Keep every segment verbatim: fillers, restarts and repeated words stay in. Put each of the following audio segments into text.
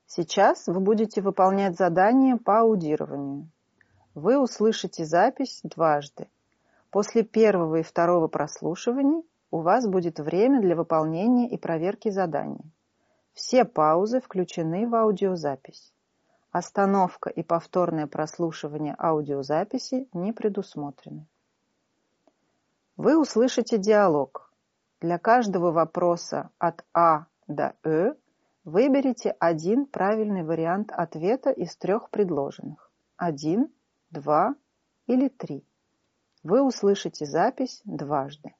Сейчас вы будете выполнять задание по аудированию. Вы услышите запись дважды. После первого и второго прослушиваний у вас будет время для выполнения и проверки задания. Все паузы включены в аудиозапись. Остановка и повторное прослушивание аудиозаписи не предусмотрены. Вы услышите диалог. Для каждого вопроса от А до Э выберите один правильный вариант ответа из трех предложенных. Один, два или три. Вы услышите запись дважды.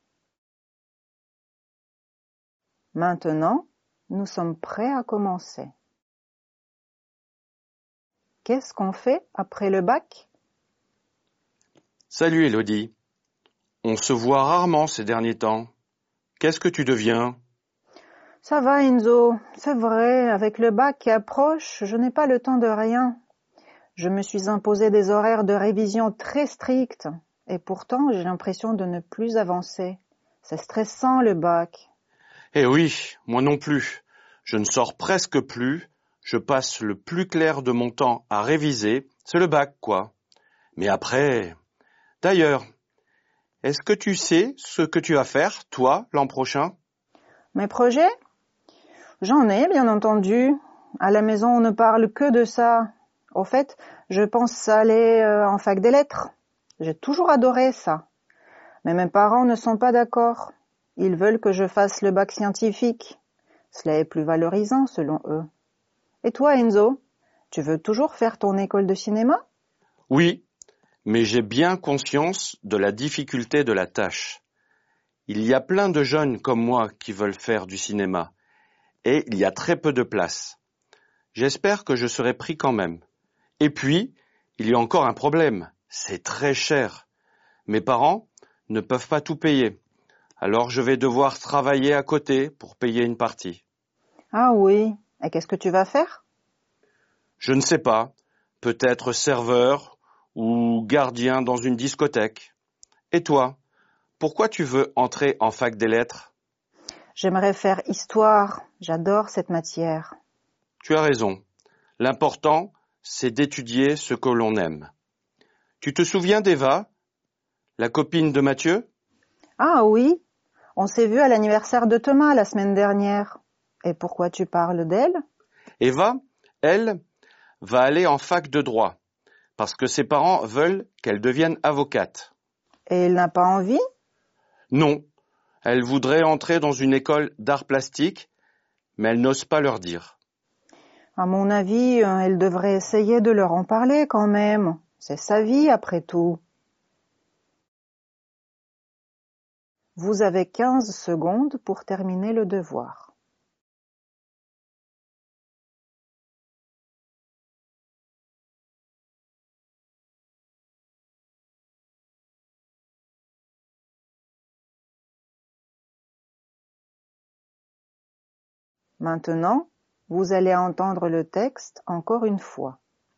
Maintenant, nous sommes prêts à commencer. Qu'est-ce qu'on fait après le bac? Salut Élodie. On se voit rarement ces derniers temps. Qu'est-ce que tu deviens? Ça va Enzo, c'est vrai, avec le bac qui approche, je n'ai pas le temps de rien. Je me suis imposé des horaires de révision très stricts et pourtant j'ai l'impression de ne plus avancer. C'est stressant le bac. Eh oui, moi non plus. Je ne sors presque plus. Je passe le plus clair de mon temps à réviser. C'est le bac, quoi. Mais après... D'ailleurs, est-ce que tu sais ce que tu vas faire, toi, l'an prochain? Mes projets? J'en ai, bien entendu. À la maison, on ne parle que de ça. Au fait, je pense aller euh, en fac des lettres. J'ai toujours adoré ça. Mais mes parents ne sont pas d'accord. Ils veulent que je fasse le bac scientifique. Cela est plus valorisant selon eux. Et toi, Enzo, tu veux toujours faire ton école de cinéma? Oui, mais j'ai bien conscience de la difficulté de la tâche. Il y a plein de jeunes comme moi qui veulent faire du cinéma, et il y a très peu de place. J'espère que je serai pris quand même. Et puis, il y a encore un problème, c'est très cher. Mes parents ne peuvent pas tout payer, alors je vais devoir travailler à côté pour payer une partie. Ah oui, et qu'est-ce que tu vas faire? Je ne sais pas, peut-être serveur ou gardien dans une discothèque. Et toi, pourquoi tu veux entrer en fac des lettres? J'aimerais faire histoire, j'adore cette matière. Tu as raison. L'important, c'est d'étudier ce que l'on aime. Tu te souviens d'Eva, la copine de Mathieu? Ah oui, on s'est vu à l'anniversaire de Thomas la semaine dernière. Et pourquoi tu parles d'elle? Eva, elle, va aller en fac de droit, parce que ses parents veulent qu'elle devienne avocate. Et elle n'a pas envie? Non, elle voudrait entrer dans une école d'art plastique, mais elle n'ose pas leur dire. À mon avis, elle devrait essayer de leur en parler quand même. C'est sa vie après tout. Vous avez quinze secondes pour terminer le devoir. Maintenant, vous allez entendre le texte encore une fois.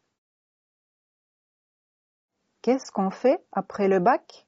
Qu'est-ce qu'on fait après le bac?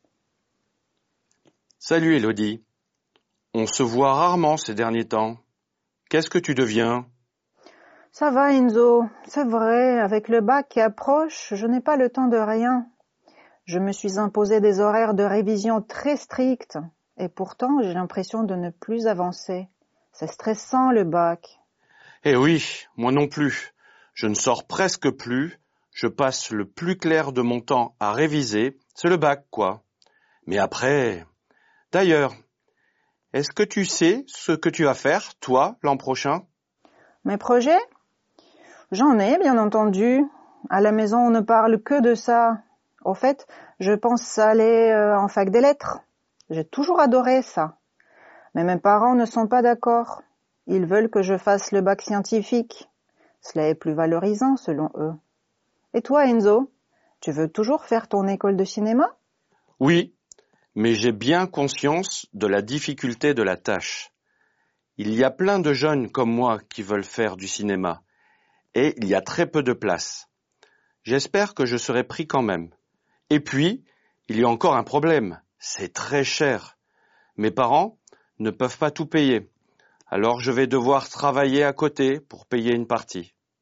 Salut Élodie. On se voit rarement ces derniers temps. Qu'est-ce que tu deviens? Ça va Enzo, c'est vrai, avec le bac qui approche, je n'ai pas le temps de rien. Je me suis imposé des horaires de révision très stricts et pourtant j'ai l'impression de ne plus avancer. C'est stressant le bac. Eh oui, moi non plus. Je ne sors presque plus. Je passe le plus clair de mon temps à réviser. C'est le bac, quoi. Mais après... D'ailleurs, est-ce que tu sais ce que tu vas faire, toi, l'an prochain? Mes projets? J'en ai, bien entendu. À la maison, on ne parle que de ça. Au fait, je pense aller euh, en fac des lettres. J'ai toujours adoré ça. Mais mes parents ne sont pas d'accord. Ils veulent que je fasse le bac scientifique. Cela est plus valorisant selon eux. Et toi, Enzo, tu veux toujours faire ton école de cinéma? Oui, mais j'ai bien conscience de la difficulté de la tâche. Il y a plein de jeunes comme moi qui veulent faire du cinéma, et il y a très peu de place. J'espère que je serai pris quand même. Et puis, il y a encore un problème, c'est très cher. Mes parents ne peuvent pas tout payer, alors je vais devoir travailler à côté pour payer une partie.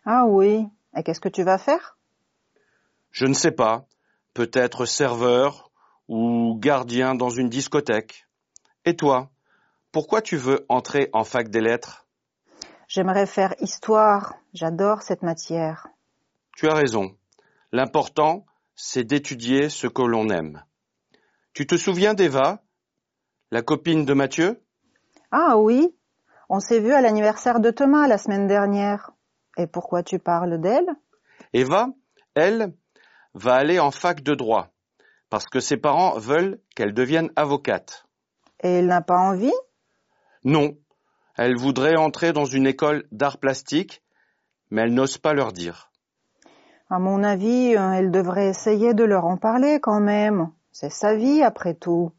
Ah oui, et qu'est-ce que tu vas faire? Je ne sais pas, peut-être serveur ou gardien dans une discothèque. Et toi, pourquoi tu veux entrer en fac des lettres? J'aimerais faire histoire, j'adore cette matière. Tu as raison. L'important, c'est d'étudier ce que l'on aime. Tu te souviens d'Eva, la copine de Mathieu? Ah oui, on s'est vu à l'anniversaire de Thomas la semaine dernière. Et pourquoi tu parles d'elle? Eva, elle, va aller en fac de droit, parce que ses parents veulent qu'elle devienne avocate. Et il n'a pas envie? Non, elle voudrait entrer dans une école d'art plastique, mais elle n'ose pas leur dire. À mon avis, elle devrait essayer de leur en parler quand même. C'est sa vie après tout.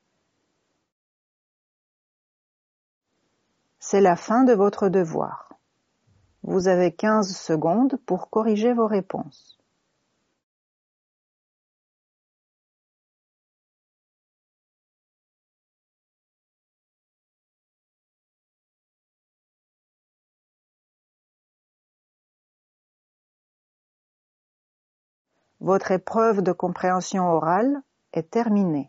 C'est la fin de votre devoir. Vous avez quinze secondes pour corriger vos réponses. Votre épreuve de compréhension orale est terminée.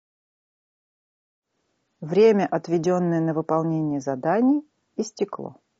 Время, отведенное на выполнение заданий, истекло.